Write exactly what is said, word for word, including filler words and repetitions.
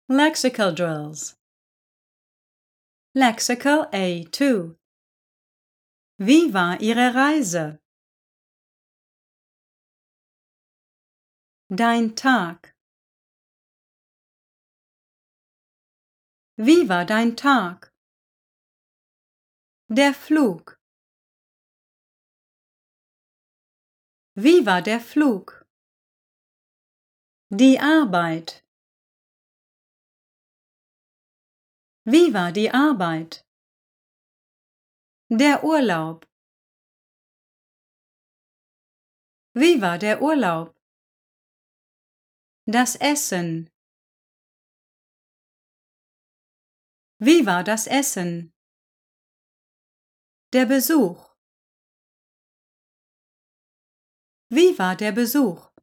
Lexical drills. Lexical A two. Wie war Ihre Reise? Dein Tag. Wie war dein Tag? Der Flug. Wie war der Flug? Die Arbeit. Wie war die Arbeit? Der Urlaub. Wie war der Urlaub? Das Essen. Wie war das Essen? Der Besuch. Wie war der Besuch?